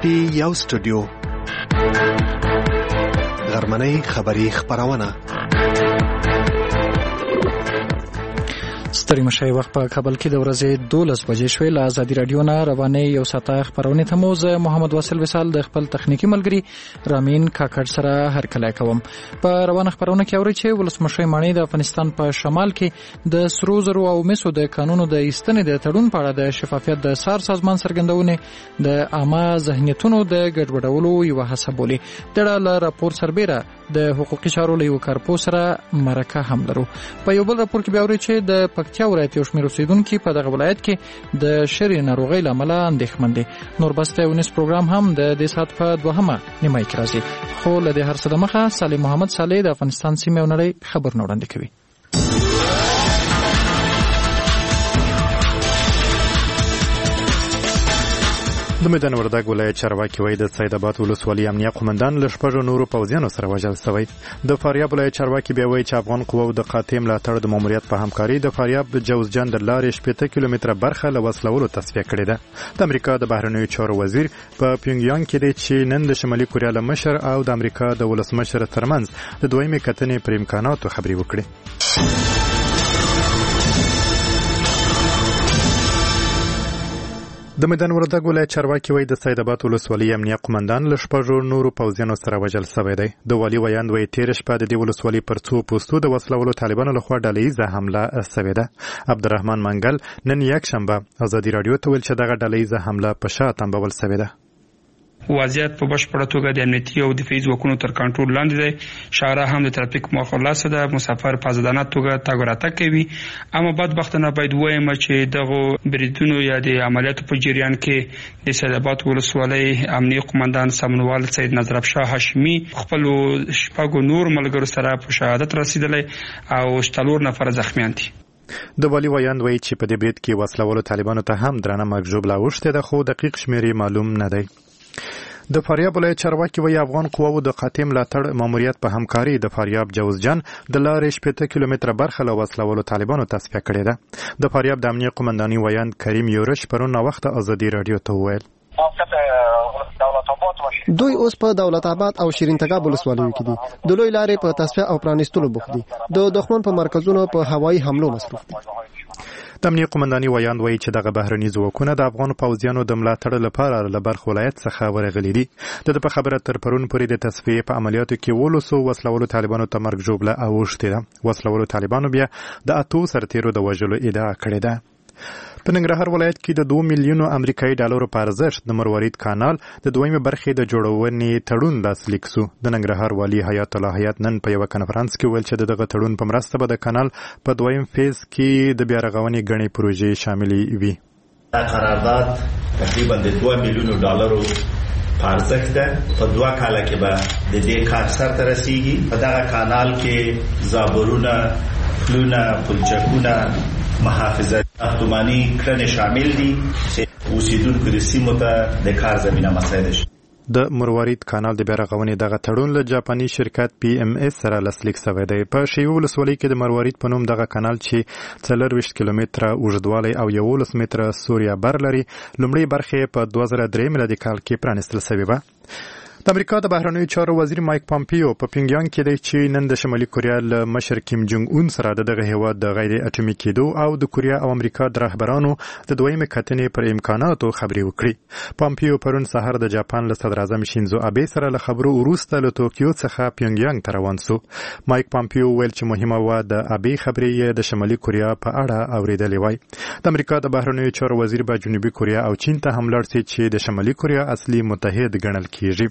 دی یو سټوډیو غرمنۍ خبری خبرونه ستړي مشای وخت په کابل کې د ورځې 12 بجې شوې له ازادي رادیو نه روانې یو ساعته خبرونه ته موزه محمد واصل وصال د خپل تخنیکی ملګری رامین کاکړ سره هرکلی کوم. په روانه خبرونه کې اوري چې ولسمشر مانی د افغانستان په شمال کې د سرو زرو او مسو د قانونو د ایستنې د تړون په اړه د شفافیت د سار سازمان څرګندونه د عامه ذهنیتونو د ګډوډولو یو هڅه بولي. د راپور سربېره د حقوقي چارو له کارپو سره مرکه هم لرو. په یو بل راپور کې بیا اوري چې د پکتیا ولایت یو شمېر اوسیدونکو په دغه ولایت کې د شری ناروغۍ لامل اندېښمن دي. نور بسته ونس پروګرام هم د دې سات په دوهمه نیمه کې راځي. خو له دې هر څه د مخه صالح محمد صالح د افغانستان سیمه او نړۍ خبر وړاندې کوي. د میدان وردګ ولایت چارواکي وایي د سیدآباد ولسوالۍ امنیه قومندان له شپږو نورو پوځیانو سره وژل شوی. د فاریاب ولایت چارواکي بیا وایي چې افغان قواو د قاطع ملاتړ د ماموریت په همکاري د فاریاب جوزجان د لارې 80 کیلومتره برخه له وسلولو تصفیه کړې ده. د امریکا د بهرنیو چارو وزیر په پیونګیانګ کې دی چې نن د شمالي کوریا له مشر او د امریکا د ولسمشر ترمنځ د دویمې کتنې پر امکاناتو خبرې وکړي. د میدان وردګ ولایت چارواکي وایي د سیدآباد ولسوالۍ امنیه قومندان له شپږو نورو پوځیانو سره وژل شوی دی. د والي ویاند وایي تېره شپه د دې ولسوالۍ پر څو پوستو د وسلولو طالبانو لخوا ډلهییزه حمله شوې ده. عبدالرحمن منګل نن یکشنبه ازادي راډیو ته ویل چې دغه ډلهییزه حمله په شا تنبول شوې ده. وضعیت په بشپړه توګه د امنیتي او دفاعي ځواکونو تر کنټرول لاندې دی. شارع هم د ترافیک مخالفه ده. مسافر په ازادانه توګه تګ راتګ کوي. اما بدبختانه باید وایم چې دغه بریدونو یا د عملیاتو په جریان کې د سیدآباد ولسوالۍ امنیه قومندان سمنوال سید نظر افشار هاشمي خپل شپږو نور ملګرو سره په شهادت رسیدلی او 4 نفر زخمیان دي. د والي ویاند وایي چې په دې برید کې وسلولو طالبانو ته هم درنه مرګ ژوبله اوښتې ده خو دقیق شمېر معلوم نه دی. د فاریاب ولایت چارواکي وایي افغان قواو د قاطع ملاتړ ماموریت په همکاري د فاریاب جوزجان د لارې 80 کیلومتره برخه له وسلولو طالبانو تصفیه کړې ده. د فاریاب د امنیه قومنداني ویاند کریم یورش پرون وخت ازادي راډیو ته وویل دوی اوس په دولت آباد او شیرین تګاب ولسوالیو کې دي. د لوی لارې په تصفیه او پرانیستلو بوخت دي. د دښمن په مرکزونو په هوایي حملو مصروف دي. د امنیه قومنداني ویاند وایي چې دغه بهرني ځواکونه د افغان پوځیانو د ملاتړ لپاره له برخ ولایت څخه ورغلي دي. د په خبره تر پرون پورې د تصفیې په عملیاتو کې 1200 وسلولو طالبانو ته مرګ ژوبله اوښتې ده. وسلولو طالبانو بیا د 8 سرتیرو د وژلو ادعا کړې ده. په ننګرهار ولایت کې د 2 میلیونو امریکایي ډالرو په ارزښت د مروارید کانال د دویمې برخې د جوړونې تړون لاسلیک شو. د ننګرهار والي حیات الله حیات نن په یو کنفرانس کې ویل چې دغه تړون په مرسته به د کانال په دویم فیز کې د بیا رغونې غني پروژې شاملې وي. دا قرارداد تقریبا د 2 میلیونو ډالرو په ارزښت ده. په 2 کال کې به د دې کار سرته رسیږي. په دغه کانال کې زابورونه، پلونه، پلچکونه، محافظه ساختمانی کړنې شامل دي چې اوسیدونکو د سیمو ته د کار زمینه مساعده شي. د مروارید کانال د بیا رغونې دغه تړون له جاپاني شرکت PMS سره لاسلیک شوی دی. په شیوه ولسوالۍ کې د مروارید په نوم دغه کانال چې 24 کیلومتره اوږدوالی او 11 متره سوریا بر لري لومړی برخه په 2003 میلادي کال کې پرانیستل شوې وه. د امریکا د بهرنیو چارو وزیر مایک پامپیو په پیونګیانګ کې دی چې نن د شمالي کوریا له مشر کیم جونګ اون سره دغه هیواد د غیر اټومي کېدو او د کوریا او امریکا د رهبرانو د دویمې کتنې پر امکاناتو خبرې وکړي. پامپیو پرون سهار د جاپان له صدر اعظم شینزو آبه سره له خبرو وروسته له توکیو څخه پیونګیانګ ته روان شو. مایک پامپیو ویل چې مهمه و د آبه خبرې د شمالي کوریا په اړه اوریدلې وای. د امریکا د بهرنیو چارو وزیر به جنوبي کوریا او چین ته هم لاړ شي چې د شمالي کوریا اصلي متحد ګڼل کیږي.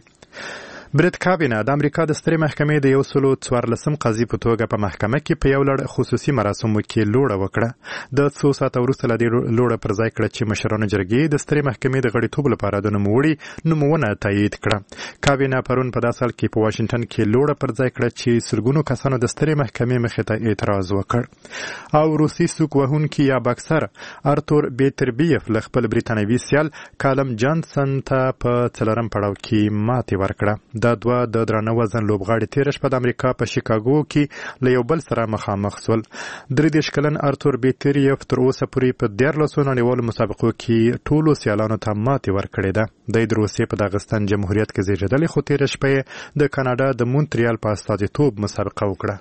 برت کابینه د امریکا د سترې محکمې د 114 قاضي په توګه په محکمه کې په یو لړ خصوصي مراسمو کې لوړه وکړه. د 2 ساعته وروسته له دې لوړه پر ځای کړه چې مشرانو جرګې د سترې محکمې د غړیتوب لپاره د نوموړي نومونه تایید کړه. کابینه پرون په داسې حال کې په واشنگټن کې لوړه پر ځای کړه چې سرګونو کسانو د سترې محکمې مخې ته اعتراض وکړ. او روسي سوک وهونکي یا باکسر ارتور بیتربیف له خپل بریتانوي سیال کالم جانسن ته په څلورم پړاو کې ماتې ورکړه. دا دوه د درانه وزن لوبغاړي تېره شپه د امریکا په شیکاګو کې له یو بل سره مخامخ شول. 33 کلن ارتور بیتریف تر اوسه پورې په 14 نړیوالو مسابقو کې ټولو سیالانو ته ماتې ورکړې ده. د روسیې په داغستان جمهوریت کې زیږېدلی، خو تېره شپه د کاناډا د مونټریال په استازیتوب مسابقه وکړه.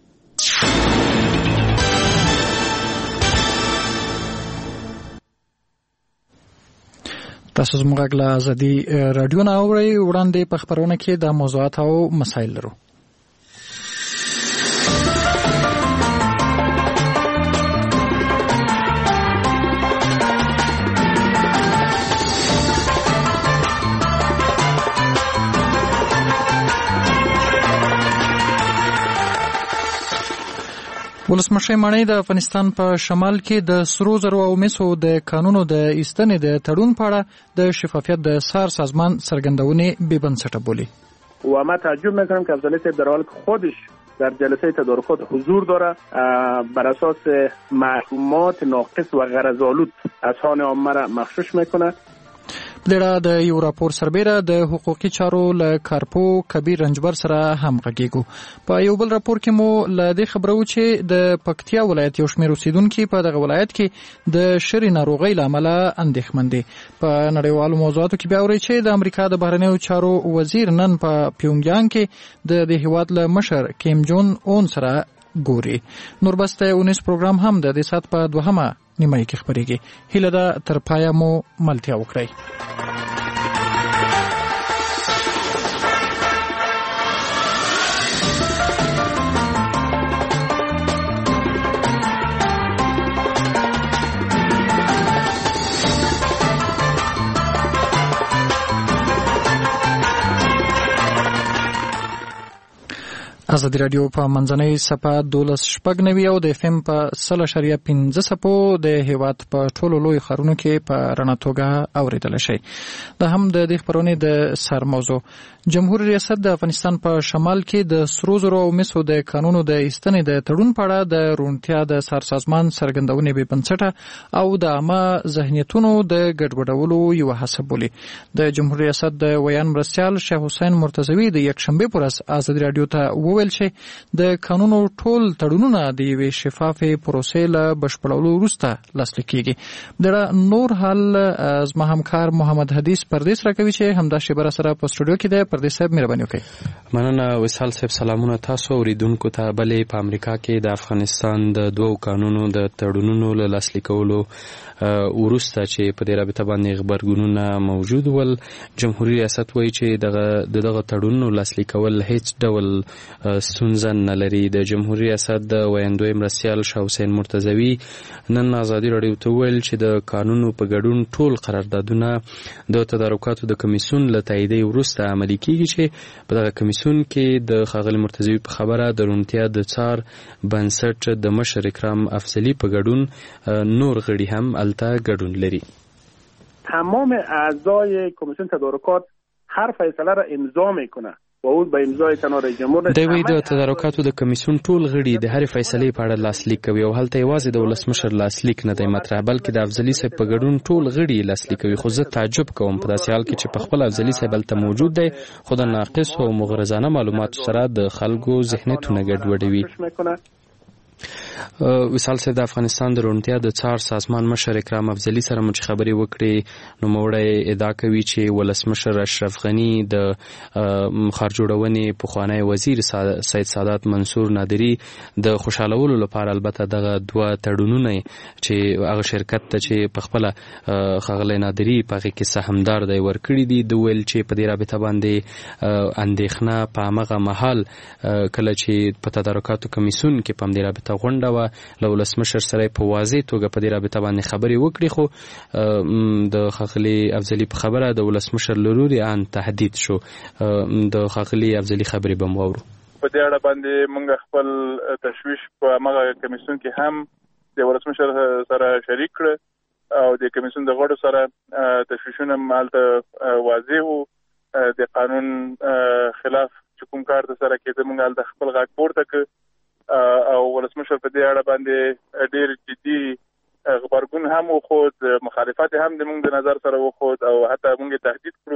تاسو زموږ غږ له ازادي راډیو نه اورئ. وړاندې په خپرونه کې د موضوعات او مسایل لرو. ولسمشر ماڼۍ د افغانستان په شمال کې د سرو زرو او مسو د قانونو د ایستنې د تړون په اړه د شفافیت د سار سازمان څرګندونې بې بنسټه بولي. و ما تعجب میکنم که افضلی صاحب در حالی که خودش در جلسه تدارکات حضور داره بر اساس معلومات ناقص و غرض‌آلود اذهان عامه را مغشوش میکنه. بلډه د یو راپور سربیره د حقوقي چارو له کارپو کبیر رنجبر سره هم غږیږو. په یو بل راپور کې مو له دې خبرو چې د پکتیا ولایت یو شمېر اوسیدونکي په دغه ولایت کې د شري ناروغۍ له امله اندېښمن دي. په نړیوالو موضوعاتو کې بیا اورئ چې د امریکا د بهرنیو چارو وزیر نن په پیونګیانګ کې د دې هیواد له مشر کیم جون اون سره ګوري. نور بس ته 19 پروګرام هم د دې سات په دوهمه نیمایي کې خپرېږي. هیله ده تر پایه مو ملتیا وکړئ. ازادي راډیو په منځنۍ صفحه 12.9 او د FM په 100.15 صفو د هیواد په ټولو لوی ښارونو کې په رڼا توګه اوریدل شي. دا هم د دې خبرونې د سر موضوع. جمهوریت ریاست د افغانستان په شمال کې د سرو زرو او مسو د قانونو د ایستنې د تړون په اړه د روڼتیا د سر سازمان څرګندونې بې بنسټه او د عامه ذهنیتونو د ګډوډولو یو هڅه بولي. د جمهوریت ریاست د ویان مرستیال شاه حسین مرتضوی د یکشنبه پر ورځ ازادي راډیو ته وویل چې د قانونو ټول تړونونه د یوې شفافې پروسې له بشپړولو وروسته لاسلیک کیږي. د نور حال زما همکار محمد حدیث پردیس راکوي چې همدا شیبه سره په سټوډیو کې ده. پردیس صاحب مهرباني وکړئ. مننه وصال صاحب. سلامونه تاسو اوریدونکو ته. بلې په امریکا کې د افغانستان د دوو قانونو د تړونونو له لاسلیکولو وروسته چې په دې رابطه باندې خبرګونونه موجود ول، جمهوریت ریاست وایي چې دغه تړونونو لاسلیکول هیڅ ډول ستونزه نه لري. د جمهوریت ریاست د ویاندوی مرستیال شاه حسین مرتضوی نن ازادي راډیو ته ویل چې د قانونو په ګډون ټول قراردادونه د تدارکاتو د کمیسیون له تایید وروسته عملي کیږي، چې په دغه کمیسیون کې د ښاغلي مرتضوی په خبره د روڼتیا د څار بنسټ د مشر اکرام افضلی په ګډون نور غړي هم الته ګډون لري. تمام اعضای کمیسیون تدارکات هر فیصله را امضا میکنه و اون به امضای کنار جمهور دوی د تدارکاتو د کمیسیون ټول غړي د هر فیصلې په اړه لاسلیک کوي او هلته یوازې د ولسمشر لاسلیک نه دی مطرح، بلکې د افضلی صاحب په ګډون ټول غړي لاسلیک کوي. خو زه تعجب کوم په داسې حال کې چې په خپل افضلی صاحب هلته موجود دی، خو د ناقص او مغرضانه معلوماتو سره د خلکو ذهنیتونه ګډوډوي. وصال صاحب د افغانستان د روڼتیا د څار سازمان مشر اکرام افضلی سره مو چې خبرې وکړې، نو نوموړی ادعا کوي چې ولسمشر اشرف غنی د ښار جوړونې پخوانی وزیر سید سادات منصور نادری د خوشحالولو لپاره البته دغه دوه تړونونه چې هغه شرکت ته چې په خپله ښاغلی نادری په هغې کې سهمدار دی ورکړي دي، د ویل چې په دې رابطه باندې اندېښنه په همغه مهال کله چې په تدارکاتو کمیسیون کې په همدې رابطه غونډه وه، له ولسمشر سره په واضح توګه په دې رابطه باندې خبرې وکړي، خو د ښاغلي افضلي په خبره د ولسمشر له لوري ان تهدید شو. د ښاغلي افضلي خبرې به مو واورو. په دې اړه باندې موږ خپل تشویش په هغه کمیسیون کې هم د ولسمشر سره شریک کړ او د کمیسیون د غړو سره تشویشونه مالته واضح وو. د قانون خلاف چې کوم کار د سره کېده موږ هلته خپل غږ پورته کړ او ولسمشر په دې اړه باندې ډېر جدي خبرګون هم وښود، مخالفت هم د موږ د نظر سره وښود او حتی موږ تهدید کړو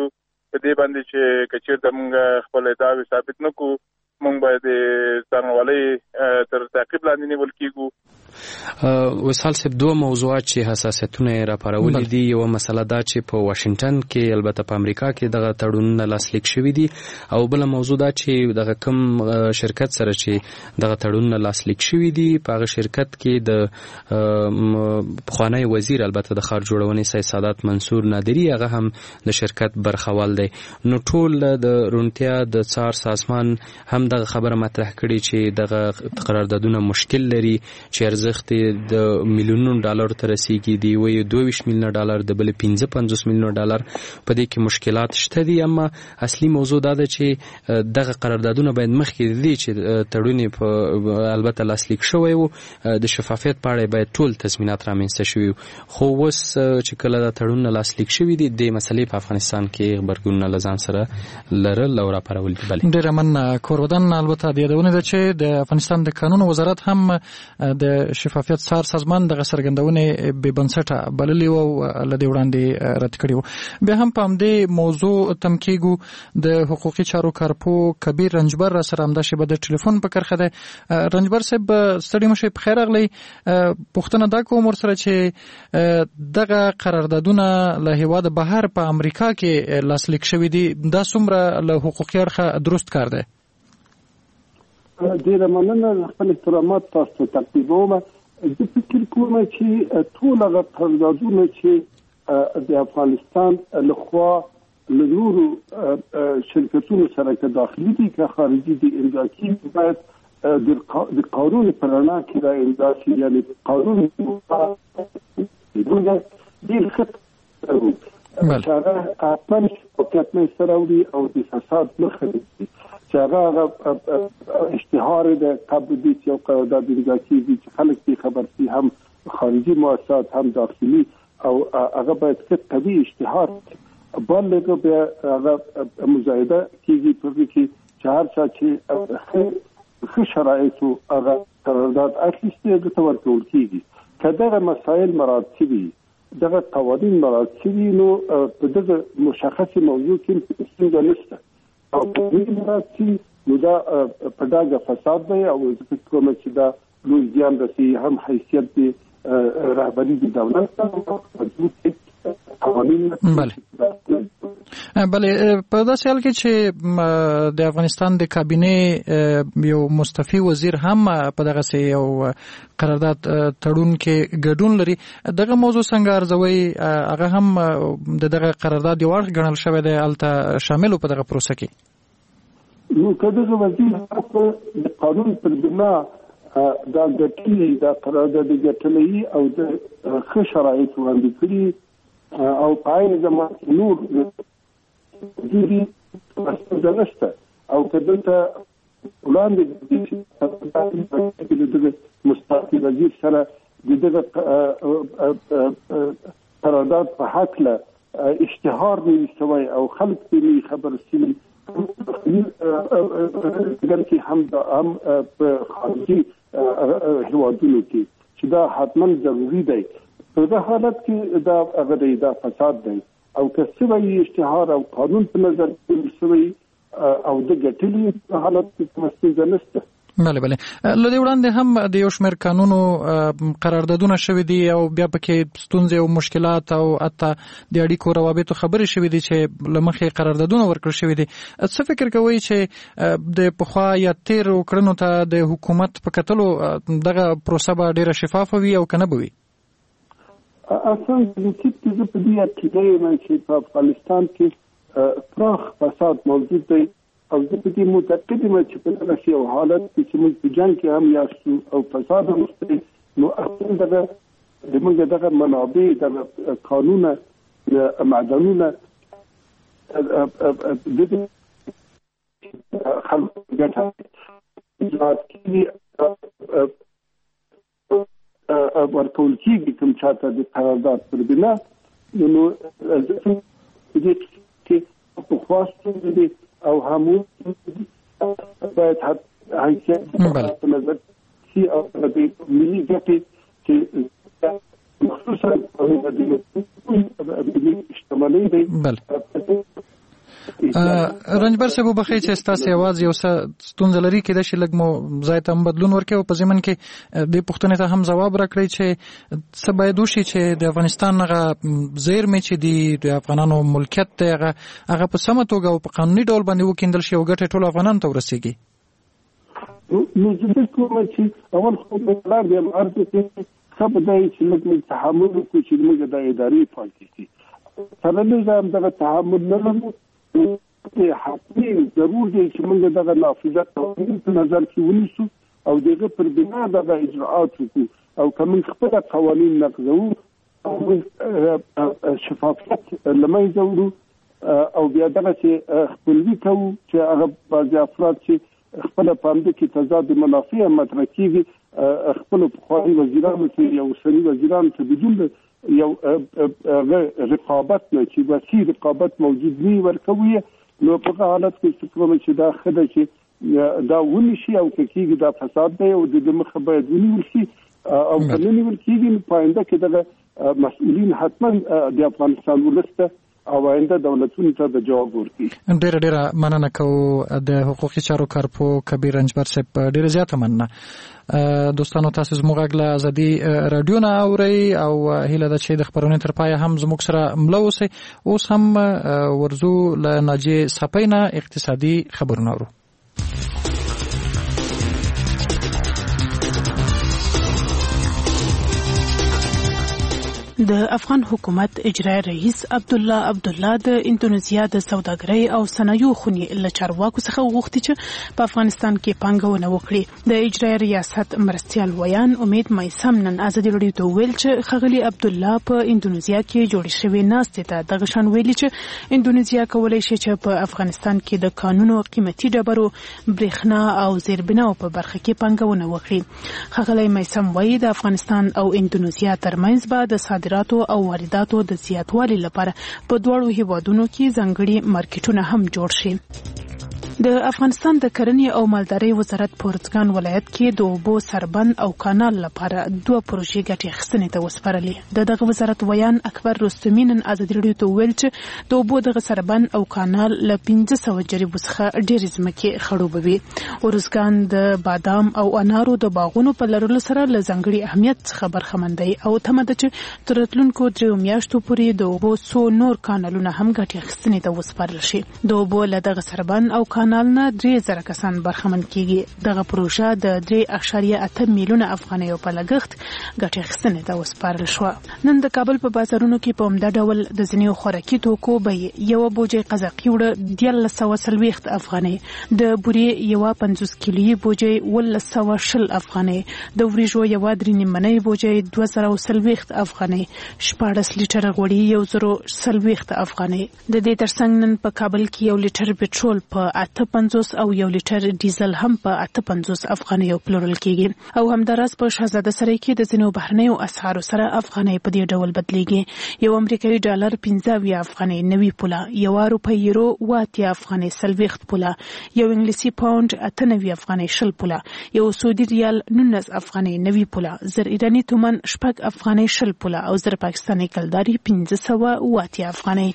په دې باندې چې کچیر د موږ خپل ادعاوې ثابت نکو موږ باید څنګهوالي تر تعقیب لاندې نیول کیږو. وصال صاحب دوه موضوعات چې حساسیتونه راپارولې دي، یو مسله دا چې په واشنگټن کې البته په امریکا کې دغه تړونونه لاسلیک شوي دي، او بل موضوع دا چې دغه کم شرکت سره چې دغه تړونونه لاسلیک شوي دي په هغه شرکت کې د پخوانی وزیر البته د ښار جوړونې سید سادات منصور نادری هغه هم د شرکت برخوال دی. نو ټول د رونتیا د څار سازمان هم دغه خبره مطرح کړي چې دغه قراردادونه مشکل لري چې ارزښت د میلیونونو ډالر ته رسیږي، دی وایي 22 میلیونه ډالر د بل 55 میلیونه ډالر په دې کې مشکلات شته دي. اما اصلي موضوع دا ده چې دغه قراردادونه باید مخکې دي چې تړون په البته لاسلیک شوی وو د شفافیت په اړه باید ټول تضمینات رامنځته شوي، خو اوس چې کله دا تړونونه لاسلیک شوي دي د مسلې په افغانستان کې غبرګونونه له ځان سره لرل او راپارول دي. بله ډېره مننه کورودن. البته د یادونه ده چې د افغانستان د قانون وزارت هم د شفافیت څار سازمان دغه څرګندونې بې بنسټه بللې وو او له دې وړاندې رد کړې وو. بیا هم په همدې موضوع تم کېږو. د حقوقي چارو کارپو کبیر رنجبر را سره همدا شیبه د ټلیفون په کرښه ده. رنجبر صاحب ستړي مشئ، په خیر راغلی. پوښتنه دا کوم ورسره چې دغه قراردادونه له هېواده بهر په امریکا کې لاسلیک شوي دي، دا څومره له حقوقي اړخه درست کار دی؟ ډېره مننه. خپل احترامات تاسو ته تقدیموم. زه فکر کوم چې ټول هغه قراردادونه چې د افغانستان لخوا له نورو شرکتونو سره که داخلي دي که خارجي دي امضا کېږي، باید د قانون په رڼا کې دا امضا شي، یعنې قانون ډېر ښه چې هغه حتما سره وړي او د فساد مخه نیسي، چې هغه اشتهار د قبل دي چې یو قرارداد امضا کېږي چې خلک پرې خبر شي، هم خارجي مؤسسات هم داخلي، او هغه باید ښه قوي اشتهار بل لږه بیا هغه مزایده کېږي په دې کې چې هر چا چې ښه شرایطو هغه قرارداد اخیستی هغه ته ورکول کېږي. که دغه مسایل مراعات شوي، دغه قوانین مراعات شوي، نو په دغه مشخصې موضوع کې ستونزه نشته، او په دې مراعات شي نو دا په ډاګه فساد دی، او زه فکر کوم چې دا لوی زیان رسوي هم حیثیت دی رهبري د دولت بله. په داسې حال کې چې د افغانستان د کابینې یو مستعفي وزیر هم په دغسې یو قرارداد تړون کې ګډون لري، دغه موضوع څنګه ارزوي؟ هغه هم د دغه قرارداد یو اړخ ګڼل شوی دی، هلته شامل په دغه پروسه کې. نو که دغه وزیر د قانون پر بنا دا ګټلي دا قرارداد ګټلي او د ښه شرایط وړاندې کړي او په عین زمان کې نور دي نشته، او که دلته وړاندې د مستعفي وزیر سره د دغه قرارداد په هکله اشتهار نه وي شوی او خلک پرې خبر شوي، بلکې هم په خارجي هیوادونو کې چې دا حتما ضروري دی. په دغه حالت کې دا فساد دی، او که سوی اشتهار او قانون په نظر کې سوی او د ګټلي حالت کې ستونزه نشته. بله له دې وړاندې هم د یو شمېر قانونو قراردادونه شوي دي او بیا پکې ستونزې او مشکلات او حتی د اړیکو روابطو خبرې شوي دي چې له مخې قراردادونه ورکړل شوي دي. څه فکر کوئ چې د پخوا یا تېرو کړنو ته د حکومت په کتلو دغه پروسه به ډېره شفافه وي او که نه به وي؟ اصلا پرنسیپ کې زه په دې عقیده یم چې په افغانستان کې پراخ فساد موجود دی، او زه په دې معتقد یم چې په دغسې یو حالت کې چې موږ په جنګ کې هم یاستو او فساد هم شته، نو اصلا زموږ دغه منابع دغه قانونه معدنونه د خلکو ګټه ایجاد کړي ورکول کېږي کوم چاته د قرارداد پر بنا، نو دې کې په خواستو دي او همون باید حیثیت په نظر شي او د ملي ګټې چې خصوصا د شتمنۍ دی رنجبر صاحب بخیر چې تاسو आवाज یو څه ستونزه لري کېدای شي لږ مو ځای ته بدلون ورکړو په ځمن کې د پښتنې ته هم جواب راکړی چې څه باید وشي چې د افغانستان هغه زیرمې چې د افغانانو ملکیت دی هغه په سمه توګه او په قانوني ډول باندې وکیندل شي او ګټه ټول افغانانو ته ورسیږي. نو زه کوم چې اول خو په لار دی ارته کې خبردای چې موږ تحمل وکړو چې موږ د اداري پالیسي سره نظام دغه تحمل نه لرو. حتمي ضرور دی چې موږ دغه نافذات په نظر کې ونیسو او دغه پر بنا دغه اجراءات وکړو او کوم خپل قوانين نقضو او شفافیت لمنځه وړو او بیا دغه چې خپلوي کوو چې هغه بعض افراد چې خپل پاند کې تضاد منافع مطرح کیږي خپل بخاري وزیرانو ته یو سړي وزیرانو ته بدون یو رقابت نه چې وسیع رقابت موجود وي ورکوي نو په حالت کې کوم چې دا خدای چې دا ونی شي او کېږي دا فساد دی او د مخه باید ونیول شي او کله نیول کېږي په آینده کې دغه مسؤلین حتما د افغانستان ولسته او آینده دولتونو ته د جواب ورکړي. ډېر مننه کوو د حقوقي چارو کارپو کبیر رنجبر صاحب ډېر زیاته مننه. دوستانو تاسو زموږ غږ له ازادي رادیو نه اورئ او هیله ده چې د خبرونې تر پایه هم زموږ سره مله اوسئ. اوس هم ورزو له ناجیې صفۍ نه اقتصادي خبرونه اورو. د افغان حکومت اجرایی رئیس عبدالله د اندونیزیا د سوداګرۍ او صنایعو خونی له چارواکو څخه وغوښتي چې په افغانستان کې پانګونه وکړي. د اجرایی ریاست مرستیال ویان امید مایسم نن ازادي رادیو ته ویل چې ښاغلي عبدالله په اندونیزیا کې جوړې شوې ناستې ته دغه شان ویلي چې اندونیزیا کولی شي چې په افغانستان کې د قانونو قیمتي ډبرو برېښنا او زیربناو په برخه کې پانګونه وکړي. ښاغلی مایسم وایي د افغانستان او اندونیزیا ترمنځ به د صادراتو او وارداتو د زیاتوالي لپاره په دواړو هیوادونو کې ځانګړي مارکیټونه هم جوړ شي. د افغانستان د کرنې او مالدارۍ وزارت په ارزګان ولایت کې د اوبو سربند او کانال لپاره 2 پروژې ګټې اخیستنې ته وسپارلې. دغه وزارت ویان اکبر رستمی نن ازادي رادیو ته ویل چې د اوبو دغه سربند او کانال له 1500 جریبو څخه ډېرې ځمکې خړوبوي. ارزګان د بادام او انارو د باغونو په لرلو سره له ځانګړي اهمیت څخه برخمن دی او تمه ده چې تر راتلونکو 3 میاشتو پورې د اوبو څو نور کانالونه هم ګټې اخیستنې ته وسپارل شي. د اوبو له دغه سربند او کانال نه 3000 کسان برخمن کیږي. دغه پروژه د 3.8 میلیونه افغانیو په لګښت ګټې اخیستنې ته وسپارل شو. نن د کابل په بازارونو کې په عمده ډول د ځینو خوراکي توکو بیې یو بوجۍ قزاقي وړه 1340 افغانۍ، د بورې یو 50 کیلویي بوجۍ 1120 افغانۍ، د وریژو یو 3.5 بوجۍ 2040 افغانۍ، 14 لیټر غوړي 1040 افغانۍ. د دې ترڅنګ نن په کابل کې 1 لیټر پټرول په 58 او 1 لیټر ډیزل هم په 58 افغانیو پلورل کیږي. او همداراز په شاهزاده سرای کې د ځینو بهرنیو اسعارو سره افغانۍ په دې ډول بدلیږي. یو امریکایي ډالر 15 افغانۍ 90 پوله، یو روپۍ یورو 80 افغانۍ 40 پوله، یو انګلیسي پاوند 98 افغانۍ 20 پوله، یو سعودي ریال 19 افغانۍ 90 پوله، زر ایرانی تومان 6 افغانۍ 20 پوله او زر پاکستاني کلداري 1580 افغانۍ.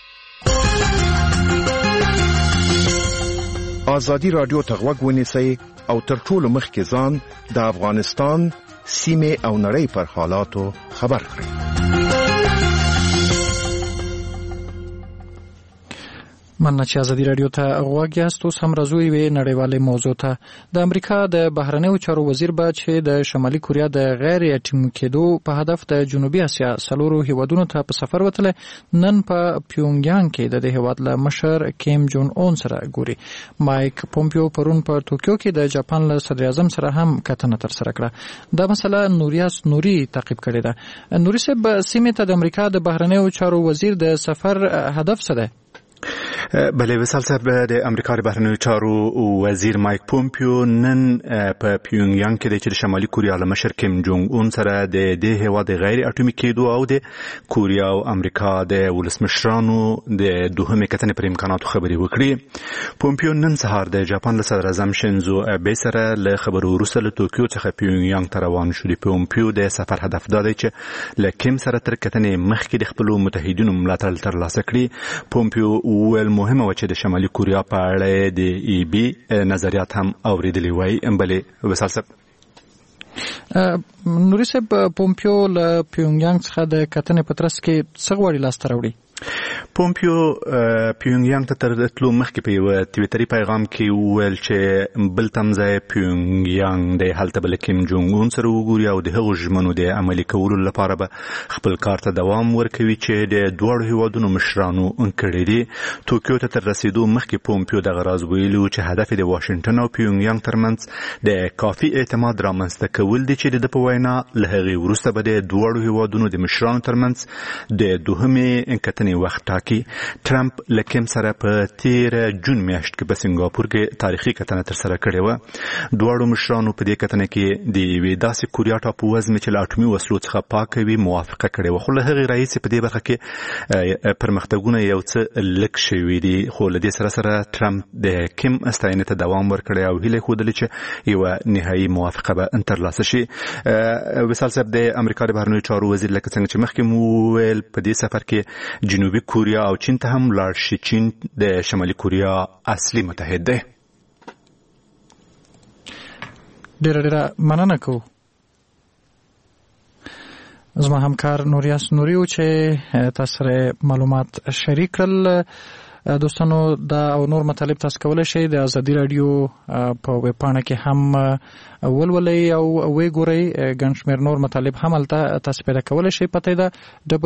ازادي رادیو ته غوږ ونیسئ او تر ټولو مخکې ځان د افغانستان سیمې او نړۍ پر حالاتو خبر کړئ. مننه چې ازادي رادیو ته غوږ یاست. اوس هم راځو یوې نړیوالې موضوع ته. د امریکا د بهرنیو چارو وزیر به چې د شمالي کوریا د غیر اټومي کېدو په هدف د جنوبي اسیا 4 هیوادونو ته په سفر وتلی، نن په پیونګیانګ کې د دې هیواد له مشر کیم جون اون سره ګوري. مایک پومپیو پرون په ټوکیو کې د جاپان له صدر اعظم سره هم کتنه ترسره کړه. دا مسله نوریاس نوري تعقیب کړې ده. نوري صاحب، سیمې ته د امریکا د بهرنیو چارو وزیر د سفر هدف څه دی؟ بله وصال صاحب، د امریکا د بهرنیو چارو وزیر مایک پومپیو نن په پیونګیانګ کې د شمالي کوریا له مشر کیم جونګ اون سره د دې هیواد غیر اټومي کېدو او د کوریا او امریکا د ولسمشرانو د دوهمې کتنې پر امکاناتو خبرې وکړي. پومپیو نن سهار د جاپان له صدر اعظم شینزو ابه سره له خبرو وروسته له توکیو څخه پیونګیانګ ته روان شو. د پومپیو د سفر هدف دا دی چې له کیم سره تر کتنې مخکې د خپلو متحدینو ملاتړ ترلاسه کړي. پومپیو وویل مهمه و چې د شمالي کوریا په اړه د ای بي نظریات هم اوریدلی وای. بلې وسال صاحب نوري صاحب پومپیو له پیونګیانګ څخه د کتنې په ترڅ کې څه غواړي لاسته راوړي؟ پومپیو پیونګیانګ ته تر تلو مخکې په یو تویتري پیغام کې وویل چې بل تمځای پیونګیانګ د هلته بل کیم جونګ اون سره وګوري او د هغو ژمنو د عملي کولو لپاره به خپل کار ته دوام ورکوي چې د دواړو هیوادونو مشرانو کړی دي. توکیو ته تر رسیدو مخکې پومپیو دغه راز ویلي و چې هدف د واشنګټن او پیونګیانګ ترمنځ د کافي اعتماد رامنځته کول دي چې د په وینا له هغې وروسته به د دواړو هیوادونو د مشرانو ترمنځ د دوهمې کتنې وخت ټاکي. ټرمپ له کیم سره په 13 جون میاشت کې په سنگاپور کې تاریخي کتنه ترسره کړې وه. دواړو مشرانو په دې کتنه کې د یوې داسې کوریا ټاپووزمې چې له اټومي وسلو څخه پاکه وي موافقه کړې وه، خو له هغې راهیسې په دې برخه کې پرمختګونه یو څه لږ شوي دي. خو له دې سره ټرمپ د کیم ستاینې ته دوام ورکړی او هیله ښودلې چې یوه نهایي موافقه به ترلاسه شي. وصال صاحب د امریکا د بهرنیو چارو وزیر لکه څنګه چې مخکې مو وویل په دې سفر کې جنوبي کوریا او چین ته هم لاړ شي. چین د شمالي کوریا اصلي متحد دی. ډېره مننه کوو. زما همکار نوریاس نوریو چې تاسو سره معلومات شریک کړل. دوستانو دا او نور مطالب تاسو کولی شئ د ازادي رادیو په ویب پاڼه کې هم ولولئ او وګورئ. ګڼ شمېر نور مطالب هم هلته تاسو پیدا کولی شئ. پته یې ده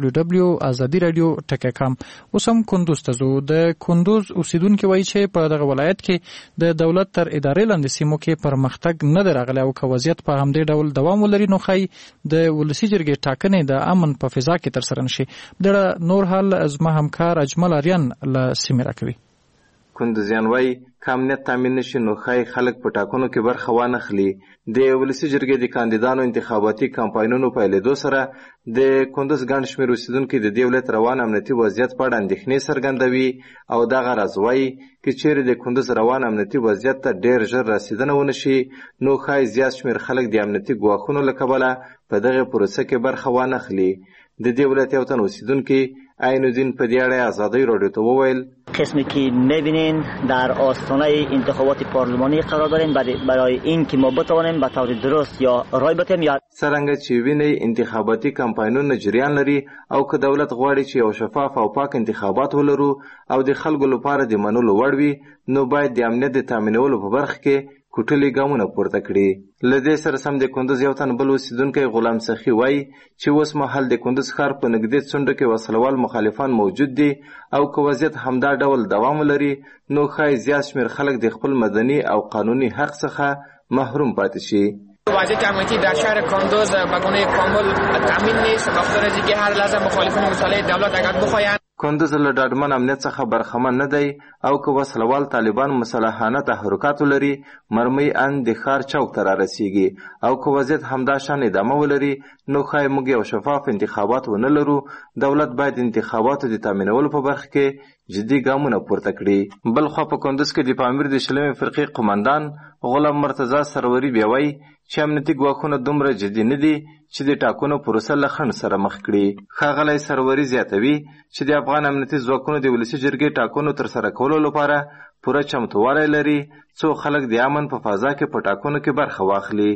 www.azadiradio.com. اوس هم کندوز ته ځو. د کندوز اوسیدونکي وایي چې په دغه ولایت کې د دولت تر ادارې لاندې سیمو کې پرمختګ نه دی راغلی او که وضعیت په همدې ډول دوام ولري نو ښایي د ولسي جرګې ټاکنې د امن په فضا کې ترسره نشي. دغه نور حال زما همکار اجمل اریان له سیمې راکوي. کندوزیان وایي که امنیت تامین نشي نو ښایي خلک په ټاکنو کې برخه وانخلي. د ولسي جرګې د کاندیدانو انتخاباتي کمپاینونو پیلېدو سره د کندوز ګڼ شمېر اوسیدونکي د دې ولایت روان امنیتي وضعیت په اړه اندېښنې څرګندوي او دغه راز وایي که چیرې د کندوز روان امنیتي وضعیت ته ډېر ژر رسیدنه ونه شي نو ښایي زیات شمېر خلک د امنیتي ګواښونو له کبله په دغه پروسه کې برخه وانخلي. د دې ولایت یو تن اوسیدونکي عین الدین په دې اړه ازادۍ راډیو ته وویل قسمی که میبینین در آستانه انتخابات پارلمانی قرار داریم برای این که ما بتوانیم به طور درست یا رای بتیم یا څرنګه چې ویني انتخاباتي کمپاینونه جریان لري او که دولت غواړي چې یو شفاف او پاک انتخابات ولرو او د خلکو لپاره د منلو وړ وي نو باید د امنیت د تامینولو په برخه کې کوټلي ګامونه پورته کړي. له دې سره سم د کندوز یو تن بل اوسیدونکی غلام سخي وایي چې اوس مهال د کندوز ښار په نږدې څنډه کې وسلوال مخالفان موجود دي او که وضعیت همدا ډول دوام ولري نو ښایي زیات شمېر خلک د خپل مدني او قانوني حق څخه محروم پاتې شي. وضعیت امنیتی در شهر کندوز به گونه کامل تامین نیست. بخاطر از اینکه هر لحظه مخالفان مسلح دولت اگر بخواهند کندوز له ډاډمن امنیت څخه برخمن نه دی او که وسلوال طالبان مسلحانه تحرکات ولري مرمۍ ان د ښار چوک ته رارسیږي او که وضعیت همدا شان ادامه ولري نو ښایي موږ یو شفاف انتخابات ونه لرو. دولت باید انتخاباتو د تامینولو په برخه کې جدي ګامونه پورته کړي. بل خوا په کندوز کې د پامیر د شلمې فرقې قماندان غلام مرتضی سروري بیا وایي چې امنیتي ګواښونه دومره جدي نه دي چې د ټاکنو پروسه له خنډ سره مخ کړي. ښاغلی سروري زیاتوي چې د افغان امنیتي ځواکونو د ولسي جرګې ټاکنو ترسره کولو لپاره پوره چمتووالی لري څو خلک د امن په فضا کې په ټاکنو کې برخه واخلي.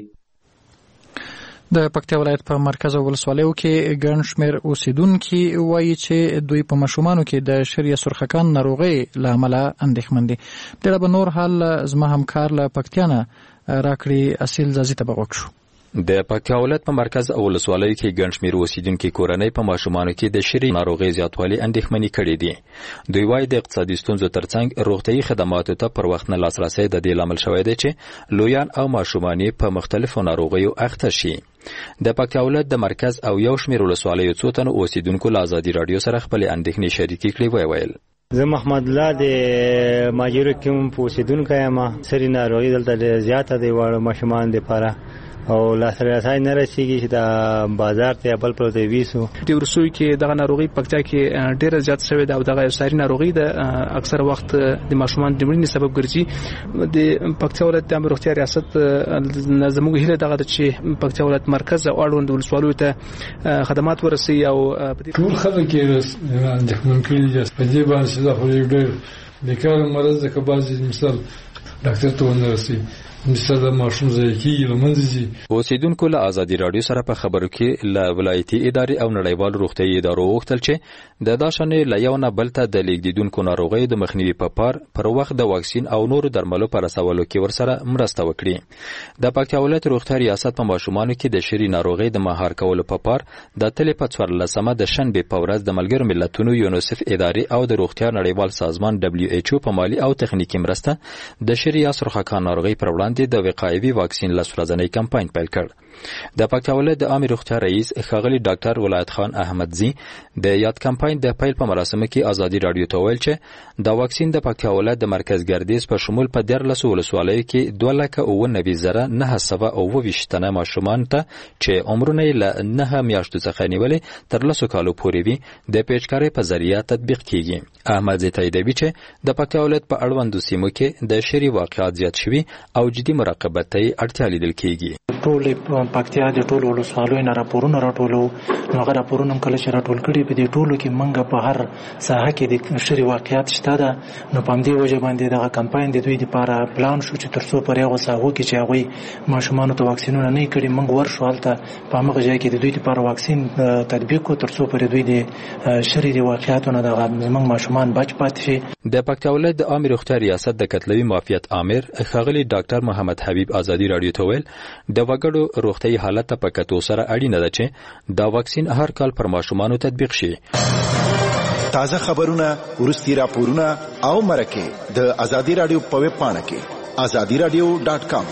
د پکتیا ولایت په مرکز او ولسوالیو کې ګڼ شمېر اوسیدونکي وایي چې دوی په ماشومانو کې د شر یا سرخکان ناروغۍ له امله اندېښمن دي. ډېره به نور حال زما همکار له پکتیا نه راکړي. اصیل ځاځي ته به غوږ شو. د پکتیا ولایت په مرکز او ولسوالیو کې ګڼ شمېر اوسیدونکي کورنۍ په ماشومانو کې د شری ناروغۍ زیاتوالي اندېښمنې کړې دي. دوی وایي د اقتصادي ستونزو ترڅنګ روغتیايي خدماتو ته پر وخت نه لاسرسی د دې لامل شوی دی چې لویان او ماشومان په مختلفو ناروغیو اخته شي. د پکتیا ولایت د مرکز او یو شمېر ولسوالیو څو تنو اوسیدونکو له ازادي رادیو سره خپل اندېښنې شریکې کړې ویل زه محمد الله د ماجرو کې اوسیدونکی یم. سری ناروغي دلته زیاته دی واړه ماشومان دپاره او لاسرسي نه رسیږي چې د بازار ته بل پر دی ویسو د ورسوي کې دغه ناروغي پکتیا کې ډیره زیات شوې ده او دغه ساري ناروغي د اکثر وخت د ماشومان د مړینې سبب ګرځي. د پکتیا ولایت د روغتیا ریاست زموږ هیله دغه چې پکتیا ولایت مرکز او اړوند ولسوالیو ته خدمات ورسي او ټول خلک یې اندېښمن کړي دي په دې باندې چې دا خو ډېر بیکاره مرض ده که بعضې مثال ډاکټر ته ونه رسي مثلا ماشوم ځکه لمنځي. اوسیدونکو له ازادي رادیو سره په خبرو کې له ولایتي ادارې او نړیوال روغتیايي ادارو وغوښتل چې د داشنې له یو نه بل ته د لیږدیدونکو ناروغیو د مخنیوي په پر وخت د واکسین او نورو درملو په رسولو کې ورسره مرسته وکړي. د پکتیا ولایت روغتیا ریاست په ماشومانو کې د شری ناروغي د مهار کولو په پار د تلې په 14مه د شنبه په ورځ د ملګرو ملتونو یونیسف ادارې او د روغتیا نړیوال سازمان WHO په مالی او تخنیکی مرسته د شری یا سرخکان ناروغي پر وړاندې د وقایوي واکسین لسورځنۍ کمپاین پیل کړ. د پکتیا ولایت د عامه روغتیا رئیس ښاغلی ډاکټر ولایت خان احمدزی د یاد کمپاین د پیل په مراسمو کې ازادي رادیو ته ویل چې د واکسین د پکتیا ولایت د مرکز ګردیز په شمول په 14 ولسوالیو کې 2,99,929 تنه ماشومان ته چې عمرونه له 9 میاشتو څخه نیولې تر 10 کالو پورې وي د پیچکارۍ په ذریعہ تطبیق کیږي. احمدزی تاییدوي چې د پکتیا ولایت په اړوندو سیمو کې د شری واقعات زیات شوي او جدي مراقبت ته اړتیا لیدل کیږي. ټول پکتیا د ټولو ولسوالیو نه راپورونه راټولو نو هغه راپورونه کله چې راټول کړي په دې ټولو کې منګه په هر ساحه کې د شری واقعیت شته ده. نو په دې وجه باندې دغه کمپاین د دوی لپاره پلان شو چې ترڅو پر یو ساحو کې چې هغه ماشومان ته واکسینونه نه کړي منګ ورشو حالت په هغه ځای کې د دوی لپاره واکسین تطبیق کو ترڅو پر دوی د شری واقعیتونو دغه منګ ماشومان بچ پاتې شي. د پکتیا ولایت د عامه روغتیا ریاست د کتلوي معافیت آمر ښاغلی ډاکټر محمد حبیب ازادي رادیو ته ویل د وګړو روغتیايي حالت په کتو سره اړینه ده چې دا واکسین هر کال پر ماشومانو تطبیق شي. تازه خبرونه ورستي راپورونه او مرکه د ازادي رادیو په ویب پاڼه کې azadiradio.com.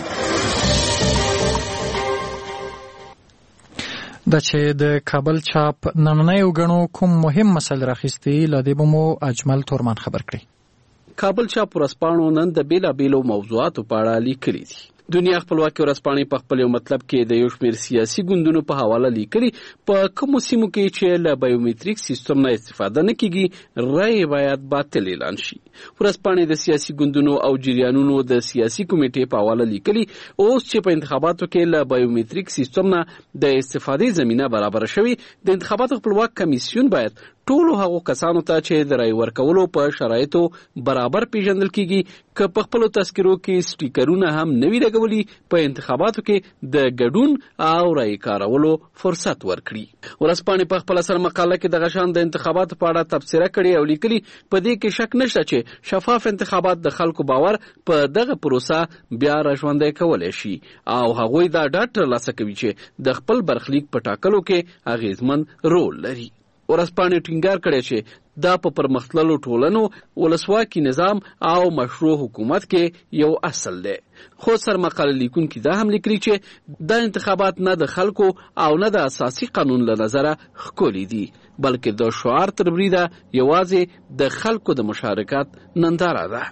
د چې د کابل چاپ نننۍ وګڼو کوم مهم مسل راخستي لدې بمو اجمل تورمان خبر کړي. کابل چاپ ورسپانو نن د بیلابیلو موضوعاتو په اړه لیکلي دي. دنیا خپلواکي ورسپانې په خپل مطلب کې د یو شمېر سیاسي ګوندونو په حواله لیکلي په کوم سیمو کې چې له بایومټریک سیستم نه استفاده نه کیږي رای باید باطل اعلان شي. ورسپانې د سیاسي ګوندونو او جریانونو د سیاسي کمیټې په حواله لیکلي اوس چې په انتخاباتو کې له بایومټریک سیستم نه د استفادې زمينه برابر شوي د انتخاباتو خپلواک کمیسیون باید ټولو هغو کسانو ته چې د رای ورکولو په شرایطو برابر پیژندل کیږي که په خپل تذکرو کې سټیکرونه هم نوي لګولي په انتخاباتو کې د ګډون او رای کارولو فرصت ورکړي. ورسپانې په خپل سر مقاله کې د غشان د انتخاباتو په اړه تبصره کړې او لیکلي په دې کې شک نشته چې شفاف انتخابات د خلکو باور په دغه پروسه بیا راژوندی کولای شي او هغوی دا ډاډ ترلاسه کوي چې د خپل برخلیک په ټاکلو کې اغیزمن رول لري. ورسپانې ټینګار کړی چې دا په پرمختللو ټولنو ولسواکي نظام او مشروع حکومت کې یو اصل دی. خو سر مقاله لیکونکي دا هم لیکلي چې دا انتخابات نه د خلکو او نه د اساسي قانون له نظره ښکلي دي بلکې د شعار تر بریده یوازې د خلکو د مشارکت ننداره ده.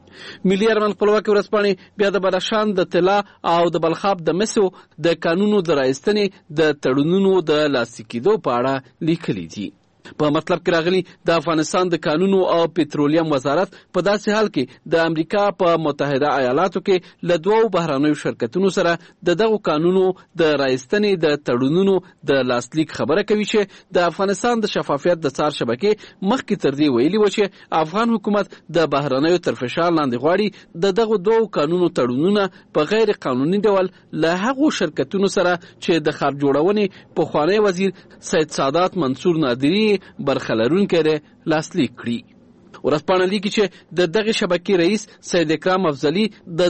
ملي ارمان خپلواکي ورسپانې بیا د بدخشان د طلا او د بلخاب د مسو د قانونو د راایستنې د تړونونو د لاسلیک کېدو په اړه لیکلي دي. په مطلب کې راغلي د افغانستان د قانونو او پټرولیم وزارت په داسې حال کې د امریکا په متحده ایالاتو کې له دوو بهرانیو شرکتونو سره دغه قانونو د راایستنې د تړونونو د لاسلیک خبره کوي چې د افغانستان د شفافیت د څار شبکې مخکې تر دې ویلي و چې افغان حکومت د بهرانیو تر فشار لاندې غواړي دغه دوو قانونو تړونونه په غیر قانوني ډول له هغو شرکتونو سره چې د خار جوړونې پخوانی وزیر سید سادات منصور نادری برخلرونکي لاسلیک کړي. ورسپانه لیکي چې دغه شبکې رئیس سید اکرام افضلی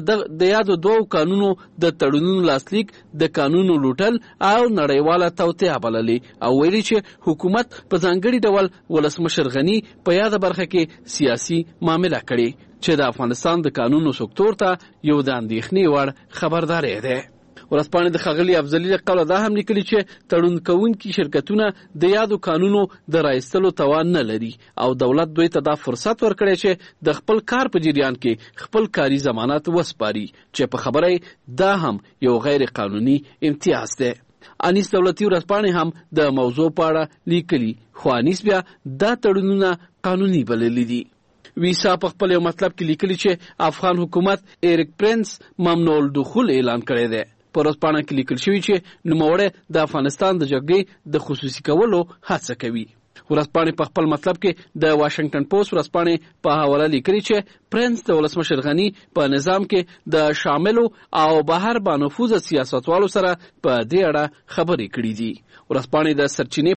د یادو دوو قانونو د تړونونو لاسلیک د قانونو لوټل او نړیواله توطئه بللې او ویلي چې حکومت په ځانګړي ډول ولسمشر غنی په یاده برخه کې سیاسي معامله کړي چې د افغانستان د قانونو سکتور ته یو د اندېښنې وړ خبرداری ده. ورځپاڼې د ښاغلي افضلي له قوله دا هم لیکلي چې تړون کوونکي شرکتونه د یادو قانونو د رایستلو توان نه لري او دولت دوی ته دا فرصت ورکړی چې د خپل کار په جریان کې خپل کاري ضمانت وسپاري چې په خبره دا هم یو غیر قانوني امتیاز دی. انیس دولتي ورځپاڼې هم د موضوع په اړه لیکلي خو انیس بیا دا تړونونه قانوني بللي دي. ویسا په خپل یو مطلب کې لیکلي چې افغان حکومت ایرک پرنس ممنوع الدخول اعلان کړی دی. په ورځپاڼه کې لیکل شوي چې نوموړی د افغانستان د جګړې د خصوصي کولو هڅه کوي. ورځپاڼې په خپل مطلب کې د واشنگټن پوسټ ورځپاڼې په حواله لیکلي چې پرنس د ولسمشر غني په نظام کې د شاملو او بهر با نفوذ سیاستوالو سره په دې اړه خبرې کړې دي. ورځپاڼې د سرچینې